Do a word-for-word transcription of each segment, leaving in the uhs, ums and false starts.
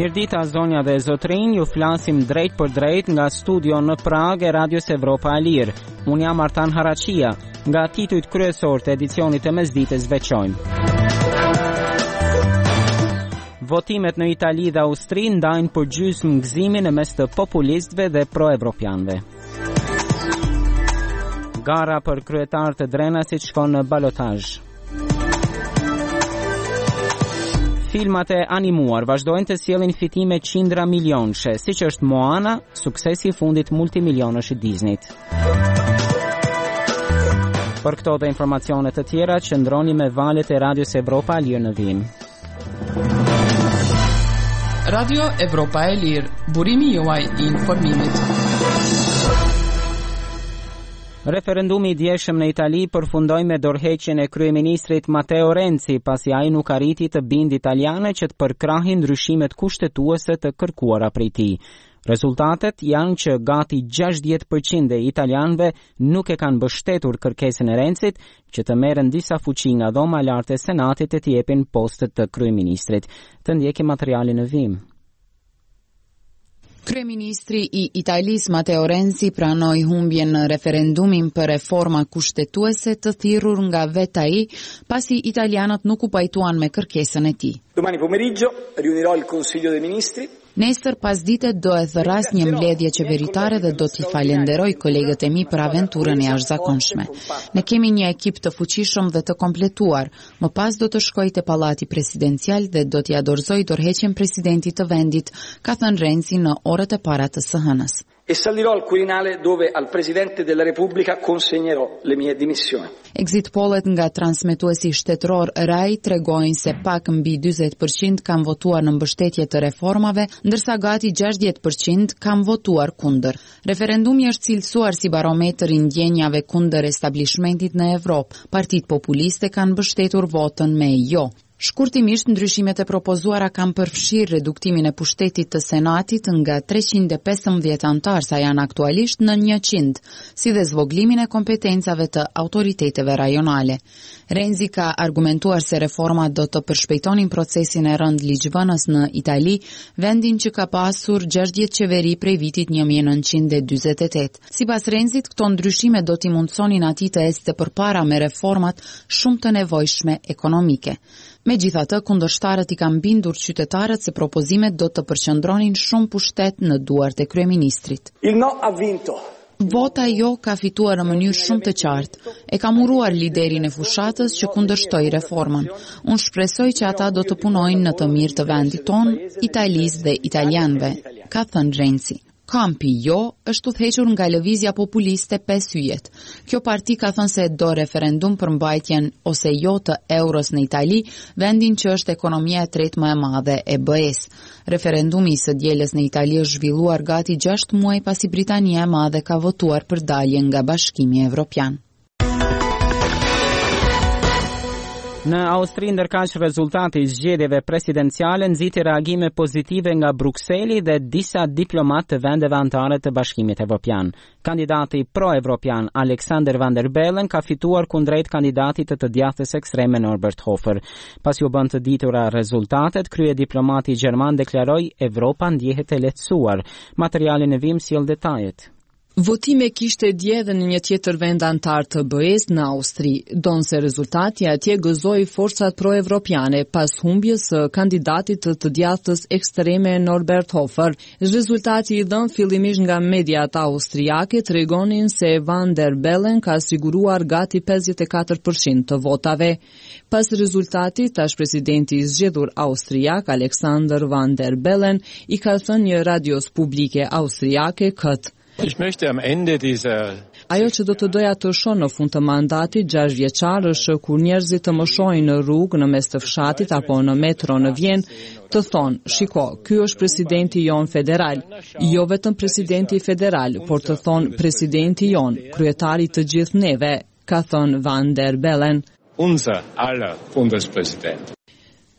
Mirdita zonja dhe zotrin, ju flasim drejt për drejt nga studio në Prag e Radios Evropa e Lirë. Unë jam Artan Harachia, nga titujt kryesor të edicionit të mesdites veçojmë. Votimet në Itali dhe Austri ndajnë për gjysmë gëzimin e mes të populistëve dhe pro-evropianëve. Gara për kryetar të Drenasit shkon në balotazh. Filmat e animuar vazhdojnë të sjellin fitime qindra milionëshe, siç është Moana, suksesi i fundit multimilionësh i Disneyt. Për këto dhe informacione të tjera, qëndroni me valët e Radios Evropa e Lirë në vim. Radio Evropa e Lirë, burimi juaj i informimit. Referendumi i djeshëm në Itali përfundoi me dorëheqjen e kryeministrit Matteo Renzi, pasi ai nuk arriti të bindë italiane që të përkrahin ndryshimet kushtetuese të kërkuara prej tij. Rezultatet janë që gati gjashtëdhjetë përqind e italianëve nuk e kanë mbështetur kërkesën e Renzit që të merren disa fuqi nga dhoma e lartë e Senatit e të jepin postet të kryeministrit. Të ndjekim materialin në vim. Kryeministri i Italisë Matteo Renzi pranoi humbjen në referendumin për reforma kushtetuese të thirrur nga vetë ai, pasi italianët nuk u pajtuan me kërkesën e tij. Domani pomeriggio riunirò il Consiglio dei Ministri. Nesër pasdite do e thërras një mbledhje qeveritare dhe do t'i falenderoj kolegët e mi për aventurën e jashtëzakonshme. Ne kemi një ekip të fuqishëm dhe të kompletuar. Më pas do të shkoj te pallati presidencial dhe do t'i dorëzoj dorëheqjen presidentit të vendit, ka thënë Renzi në orët e para të së hënës. E salirò al Quirinale dove al Presidente della Repubblica consegnerò le mie dimissioni. Exit pollet nga transmetuesi shtetëror Rai tregojnë se pak mbi dyzet përqind kanë votuar në mbështetje të reformave, ndërsa gati gjashtëdhjetë përqind kanë votuar kundër. Referendumi është cilësuar si barometër i ndjenjave kundër establishmentit në Evropë. Partitë populiste kanë mbështetur votën me jo. Shkurtimisht, ndryshimet e propozuara kanë përfshirë reduktimin e pushtetit të Senatit nga treqind e pesëmbëdhjetë anëtar sa janë aktualisht në njëqind, si dhe zvoglimin e kompetencave të autoriteteve rajonale. Renzi ka argumentuar se reforma do të përshpejtonin procesin e rënd ligjvënës në Itali, vendin që ka pasur gjashtëdhjetë qeveri prej vitit një mijë e nëntëqind e dyzet e tetë. Sipas Renzit, këto ndryshime do t'i mundsonin atij të ecte përpara me reformat shumë të nevojshme ekonomike. Megjithatë, kundërshtarët i kanë bindur qytetarët se propozimet do të përqendronin shumë pushtet në duart e kryeministrit. Il no ha vinto. Vota jo ka fituar në mënyrë shumë të qartë. E ka muruar liderin e fushatës që kundërshtoi reformën. Unë shpresoj që ata do të punojnë në të mirë të vendit tonë, Italisë dhe italianëve, ka thënë Renzi. Kampi jo është udhëhequr nga lëvizja populiste pesë yjet. Kjo parti ka thënë se do referendum për mbajtjen ose jo të euros në Itali, vendin që është ekonomia e tretë më e madhe e B E-s. Referendumi së dielës në Itali është zhvilluar gati gjashtë muaj pasi Britania e Madhe ka votuar për daljen nga Bashkimi Evropian. Në Austri, ndërkaq rezultati i zgjedhjeve presidenciale nxiti reagime pozitive nga Brukseli dhe disa diplomat të vendeve anëtare të Bashkimit Evropian. Kandidati pro-evropian Alexander Van der Bellen ka fituar kundrejt kandidatit të të djathtës ekstreme Norbert Hofer. Pasi u bën të ditura rezultatet, krye diplomati gjerman deklaroi Evropa ndjehet e lehtësuar. Materiali në vim sjell detajet. Votime kishte dje edhe në një tjetër vend antar të B E-s në Austri, donse rezultati atje gëzoi forcat pro-evropiane pas humbjes së kandidatit të të djathtës ekstreme Norbert Hofer. Rezultati i dhënë fillimisht nga mediat austriake tregonin se Van der Bellen ka siguruar gati pesëdhjetë e katër përqind të votave. Pas rezultatit, tash presidenti i zgjedhur austriak Alexander Van der Bellen i ka thënë një radios publike austriake këtë. Ich möchte am Ende dieser Ajo që do të doja të shoh në fund të mandatit gjashtë vjeçar është kur njerëzit të më shohin në rrugë në mes të fshatit apo në metro në Vjenë, të thonë, shiko, ky është presidenti jon federal, jo vetëm presidenti federal, por të thonë presidenti jon, kryetari të gjithë neve, ka thënë Van der Bellen. Unser aller Bundespräsident.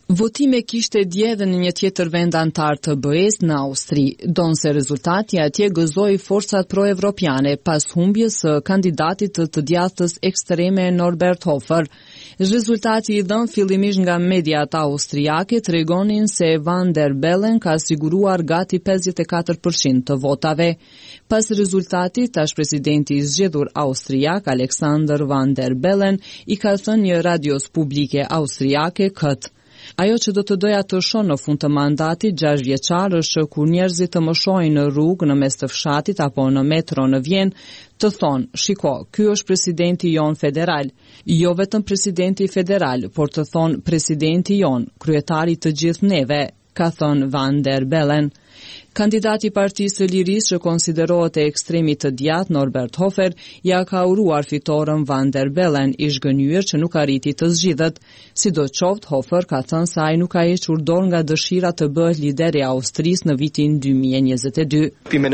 Votime kishte dje edhe në një tjetër vend antar të B E-s në Austri, donse rezultati atje gëzoi forcat pro-evropiane pas humbjes së kandidatit të të djathtës ekstreme Norbert Hofer. Rezultati i dhënë fillimisht nga mediat austriake tregonin se Van der Bellen ka siguruar gati pesëdhjetë e katër përqind të votave. Pas rezultatit, tash presidenti i zgjedhur austriak Alexander Van der Bellen i ka thënë një radios publike austriake këtë: ajo që do të doja të shoh në fund të mandatit gjashtë vjeçar është kur njerëzit të më shohin në rrugë në mes të fshatit apo në metro në Vjenë të thonë, shiko, ky është presidenti jon federal, jo vetëm presidenti federal, por të thonë presidenti jon, kryetari të gjithë neve, ka thënë Van der Bellen. Kandidati i Partisë së Lirisë, që konsiderohet e ekstremit të djathtë Norbert Hofer, ja ka uruar fitoren Van der Bellen, i zhgënjur që nuk arriti të zgjidhet. Sidoqoftë, Hofer ka thënë se ai nuk ka hequr dorë nga dëshira të bëhet lider i Austrisë në vitin dy mijë e njëzet e dy.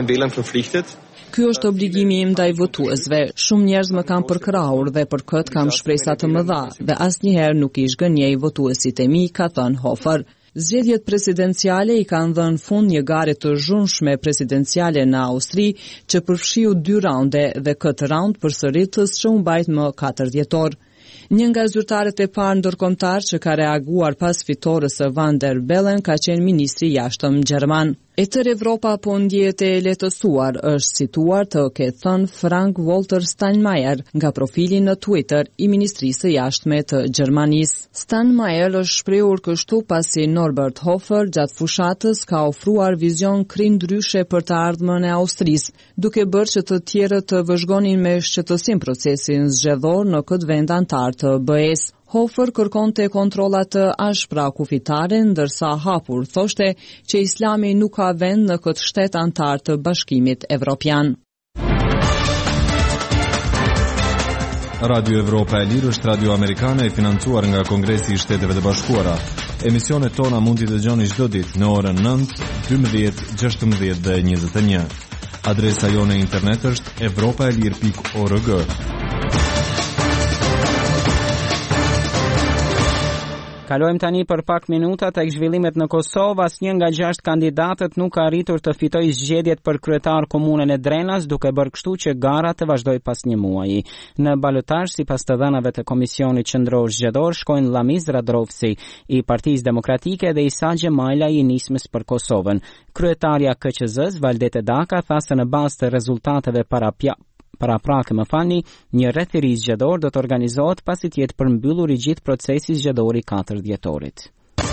Ky është obligimi im ndaj votuesve. Shumë njerëz më kanë përkrahur dhe për këtë kam shpresa të mëdha dhe asnjëherë nuk i zhgënjej votuesit e mi, ka thënë Hofer. Zgjedhjet presidenciale i kanë dhënë fund një gare të zhunshme presidenciale në Austri që përfshiu dy raunde dhe këtë raund përsëritës që u mbajt më katër dhjetor. Një nga zyrtarët e parë ndërkombëtar që ka reaguar pas fitores së Van der Bellen ka qenë ministri i jashtëm gjerman. E tërë Evropa po ndjehet e lehtësuar, është cituar të ketë thënë Frank Walter Steinmeier nga profili në Twitter i Ministrisë së Jashtme të Gjermanisë. Steinmeier është shprehur kështu pasi Norbert Hofer gjatë fushatës ka ofruar vizion krindryshe për të ardhmen e Austrisë, duke bërë që të tjerët të vëzhgonin me shqetësim procesin zgjedhor në këtë vend antar të B E-s. Hofer kërkonte kontrolla të ashpra kufitare, ndërsa hapur thoshte që Islami nuk ka vend në këtë shtet antar të Bashkimit Evropian. Radio Evropa e Lirë është radio amerikane e financuar nga Kongresi i Shteteve të Bashkuara. Emisionet tona mund t'i dëgjoni çdo ditë në orën nëntë, dymbëdhjetë, gjashtëmbëdhjetë dhe njëzet e një. Adresa jone internet është evropaelir pikë org. Kalojmë tani për pak minuta tek zhvillimet në Kosovë. Asnjë nga gjashtë kandidatët nuk ka arritur të fitojë zgjedhjet për kryetar komunën e Drenas, duke bërë kështu që gara të vazhdoi pas një muaji. Në balotazh, sipas të dhënave të Komisionit Qendror Zgjedhor, shkojnë Lamiz Radrovci i Partisë Demokratike dhe Isa Gjemajla i Nismës për Kosovën. Kryetarja K Q Z-s Valdete Daka tha se në bazë të rezultateve para pja Para prakë më falni, një rrethiri zgjedhor do të organizohet pasi të jetë përmbyllur i gjithë procesi zgjedhor i katër dhjetorit.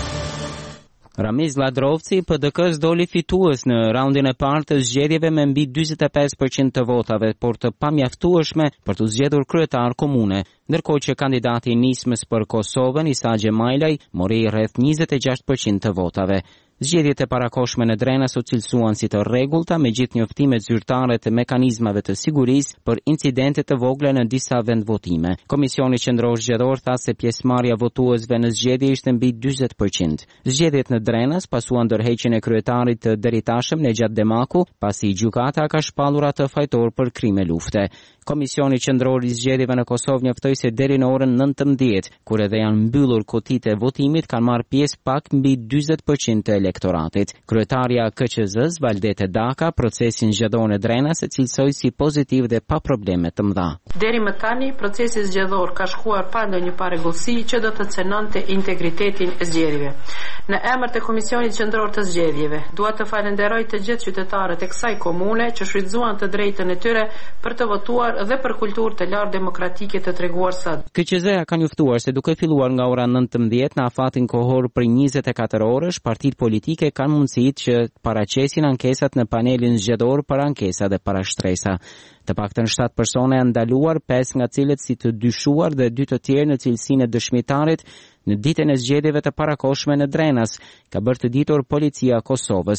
Ramiz Ladrovci, P D K-s doli fitues në raundin e parë të zgjedhjeve me mbi njëzet e pesë përqind të votave, por të pamjaftueshme për të zgjedhur kryetar komune, ndërkohë që kandidati i Nismës për Kosovën, Isa Gjemajlaj, mori rreth njëzet e gjashtë përqind të votave. Zgjedhjet e parakohshme në Drenas u cilësuan si të rregullta me gjithë njoftimet zyrtare të mekanizmave të sigurisë për incidente të vogla në disa vendvotime. Komisioni Qendror Zgjedhor tha se pjesëmarrja votuesve në zgjedhje ishte mbi njëzet përqind. Zgjedhjet në Drenas pasuan ndërheqjen e kryetarit të deritashëm Nejat Demaku, pasi gjykata ka shpallur atë fajtor për krime lufte. Komisioni Qendror i Zgjedhjeve në Kosovë njoftoi se deri në orën nëntëmbëdhjetë, kur edhe janë mbyllur kutitë e votimit, kanë marrë pjesë pak mbi njëzet përqind të elektoratit. Kryetaria K Q Z-s Valdete Daka procesin zgjedhor në Drenas e cilësoi si pozitiv dhe pa probleme të mëdha. Deri më tani procesi zgjedhor ka shkuar pa ndonjë parregullsi që do të cënonte integritetin e zgjedhjeve. Në emër të Komisionit Qendror të Zgjedhjeve, dua të falenderoj të gjithë qytetarët e kësaj komune që shfrytzuan të drejtën e tyre për të votuar dhe për kulturë të lartë demokratike të treguar sot. K Q Z-ja ka njoftuar se duke filluar nga ora nëntëmbëdhjetë në afatin kohor për njëzet e katër orësh, partitë politike kanë mundësitë që paraqesin ankesat në panelin zgjedhor për ankesa dhe parashtresa. Të paktën shtatë persona janë ndaluar, pesë nga cilët si të dyshuar dhe dy të tjerë në cilësinë e dëshmitarit në ditën e zgjedhjeve të parakohshme në Drenas, ka bërë të ditur policia e Kosovës.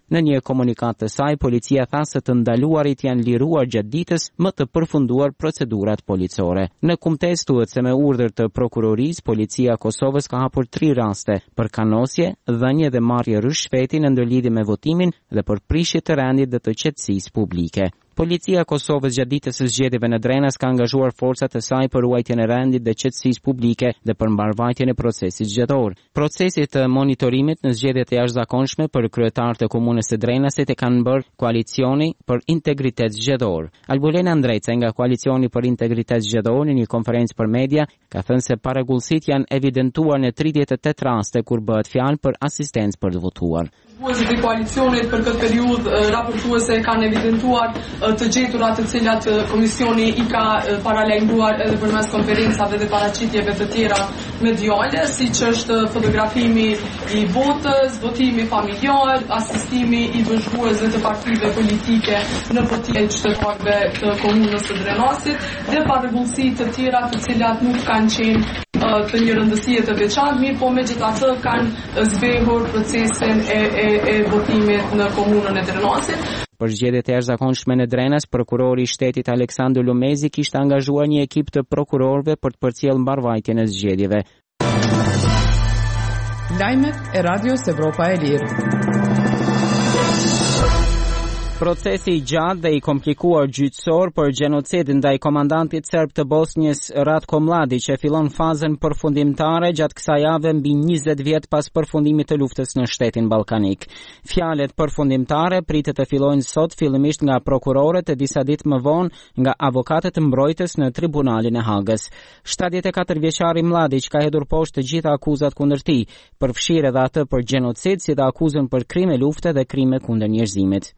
Në një komunikat të saj, policia tha se të ndaluarit janë liruar gjatë ditës më të përfunduar procedurat policore. Në kumtes thuhet se me urdhër të prokurorisë, policia e Kosovës ka hapur tri raste për kanosje, dhënie dhe marrje rrshfeti në ndërlidhje me votimin dhe për prishje të rendit dhe të qetësisë publike. Policia e Kosovës gjatë ditës së zgjedhjeve në Drenas ka angazhuar forcat e saj për ruajtjen e rendit dhe qetësisë publike dhe për mbarvajtjen e procesit zgjedhor. Procesi të monitorimit në zgjedhjet e jashtëzakonshme për kryetarët e komunës së Drenasit e kanë bërë koalicioni për integritet zgjedhor. Albulena Andrejca nga koalicioni për integritet zgjedhor në një konferencë për media ka thënë se parregullësitë janë evidentuar në tridhjetë e tetë raste kur bëhet fjalë për asistencë për të votuar. Vuajtët e koalicionit për këtë periudhë raportuese kanë evidentuar të gjeturat të cilat komisioni i ka paralajmëruar edhe përmes konferencave dhe paraqitjeve të tjera mediale, siç është fotografimi i votës, votimi familjar, asistimi i vëzhguesve të partive politike në votimin e qytetarëve të komunës së Drenasit dhe parregullësi të tjera të cilat nuk kanë qenë të një rëndësie të veçantë, mirë po megjithatë kanë zbehur procesin e, e, e votimit në komunën e Drenasit. Për zgjedhjet e jashtëzakonshme në Drenas, prokurori i shtetit Aleksandru Lumezi kishte angazhuar një ekip të prokurorëve për të përcjellë mbarvajtjen e zgjedhjeve. Lajmet e Radios Evropa e Lirë. Procesi i gjatë dhe i komplikuar gjyqësor për gjenocid ndaj komandantit serb të Bosnjës Ratko Mladić që fillon fazën përfundimtare gjatë kësaj jave mbi njëzet vjet pas përfundimit të luftës në shtetin ballkanik. Fjalet përfundimtare pritet të fillojnë sot fillimisht nga prokurorët e disa ditë më vonë nga avokatët e mbrojtës në tribunalin e Hagës. shtatëdhjetë e katër vjeçari Mladić ka hedhur poshtë të gjitha akuzat kundër tij, përfshirë edhe atë për gjenocid, si dhe akuzën për krime lufte dhe krime kundër njerëzimit.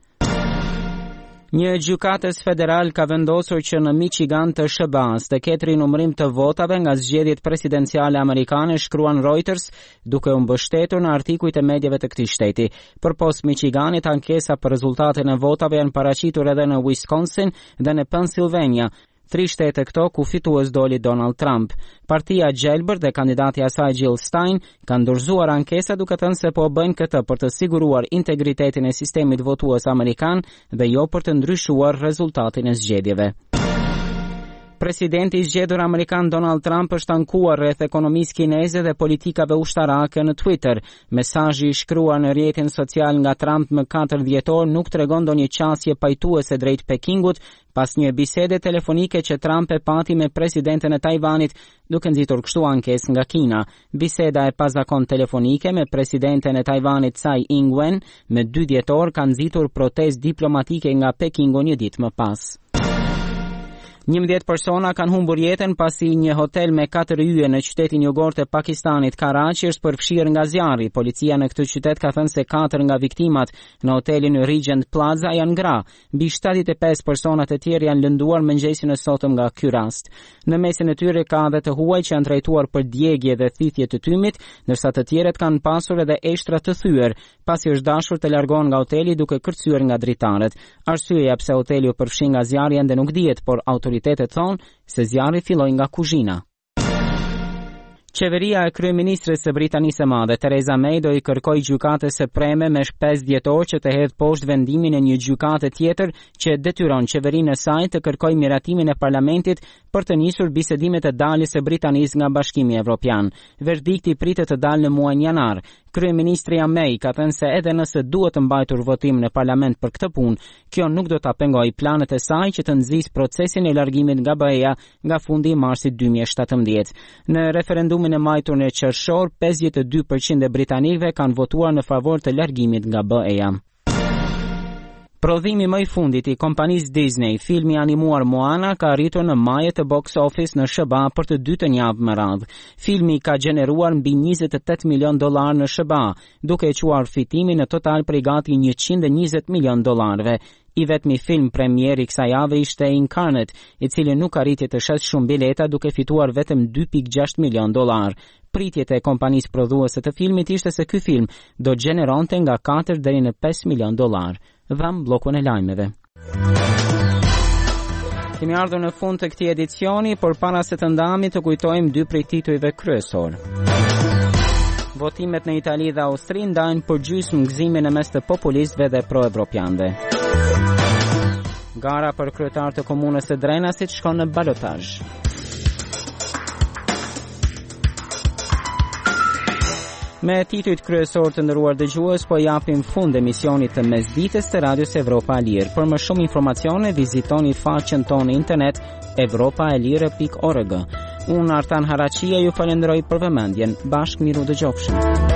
Një gjykatës federal ka vendosur që në Michigan të S B A-s të ketë rinumërim të votave nga zgjedhjet presidenciale amerikane, shkruan Reuters, duke u mbështetur në artikujt e medjave të këtij shteti. Përpos Michiganit, ankesa për rezultatin e votave janë paraqitur edhe në Wisconsin dhe në Pennsylvania, tri shtete këto ku fitues doli Donald Trump. Partia Gjelbër dhe kandidati asaj Jill Stein kanë dorëzuar ankesa duke thënë se po bëjnë këtë për të siguruar integritetin e sistemit votues amerikan dhe jo për të ndryshuar rezultatin e zgjedhjeve. Presidenti i zgjedhur amerikan Donald Trump është ankuar rreth ekonomisë kineze dhe politikave ushtarake në Twitter. Mesazhi i shkruar në rrjetin social nga Trump më katër dhjetor nuk tregon ndonjë qasje pajtuese drejt Pekingut pas një bisede telefonike që Trump e pati me presidenten e Tajvanit, duke nxitur kështu ankesë nga Kina. Biseda e pazakon telefonike me presidenten e Tajvanit Tsai Ing-wen me dy dhjetor ka nxitur protestë diplomatike nga Pekingu një ditë më pas. njëmbëdhjetë persona kanë humbur jetën pasi një hotel me katër yje në qytetin jugor të Pakistanit Karachi është përfshirë nga zjarri. Policia në këtë qytet ka thënë se katër nga viktimat në hotelin Regent Plaza janë gra. Mbi shtatëdhjetë e pesë personat e tjerë janë lënduar mëngjesin e sotëm nga ky rast. Në mesin e tyre ka edhe të huaj që janë trajtuar për djegje dhe thithje të tymit, ndërsa të tjerët kanë pasur edhe eshtra të thyer, pasi është dashur të largohen nga hoteli duke kërcyer nga dritarët. Arsyeja pse hoteli u përfshi nga zjarri ende nuk dihet, por autoritetet thonë se zjarri filloi nga kuzhina. Qeveria e kryeministres së Britanisë së Madhe, Theresa May, do i kërkoj gjykatës supreme me pesë dhjetor që të hedhë poshtë vendimin e një gjykate tjetër që detyron qeverinë e saj të kërkojë miratimin e parlamentit për të nisur bisedimet e daljes së Britanisë nga Bashkimi Evropian. Verdikti pritet të dalë në muajin janar. Kryeministria May ka thënë se edhe nëse duhet të mbajtur votim në parlament për këtë punë, kjo nuk do ta pengojë planet e saj që të nxjisë procesin e largimit nga B E-ja nga fundi i marsit dy mijë e shtatëmbëdhjetë. Në referendumin e majtur në qershor, pesëdhjetë e dy përqind e britanikëve kanë votuar në favor të largimit nga B E-ja. Prodhimi më i fundit i kompanisë Disney, filmi animuar Moana, ka arritur në maje të box office në S B A për të dytën javë me radhë. Filmi ka gjeneruar mbi njëzet e tetë milion dollar në S B A, duke e quar fitimin në total prej gati njëqind e njëzet milion dollarëve. I vetmi film premier i kësaj jave ishte Incarnate, i cili nuk arriti të shes shumë bileta duke fituar vetëm dy pikë gjashtë milion dollar. Pritjet e kompanisë prodhuese të filmit ishte se ky film do gjeneronte nga katër deri në pesë milion dollar. Dham bllokun e lajmeve. Kemi ardhur në fund të këtij edicioni, por para se të ndahemi të kujtojmë dy prej titujve kryesor. Votimet në Itali dhe Austri ndajnë për gjysmë gëzimin e mes të populistëve dhe pro-evropianëve. Gara për kryetar të komunës së Drenasit shkon në balotazh. Me titujt kryesor të nderuar dëgjues, po japim fund emisionit të mesdites të Radios Evropa e Lirë. Për më shumë informacione, vizitoni faqen tonë internet evropa e lirë pikë org. Unë Artan Haraqia ju falenderoj për vëmendjen. Bashkë miru dëgjofshëm.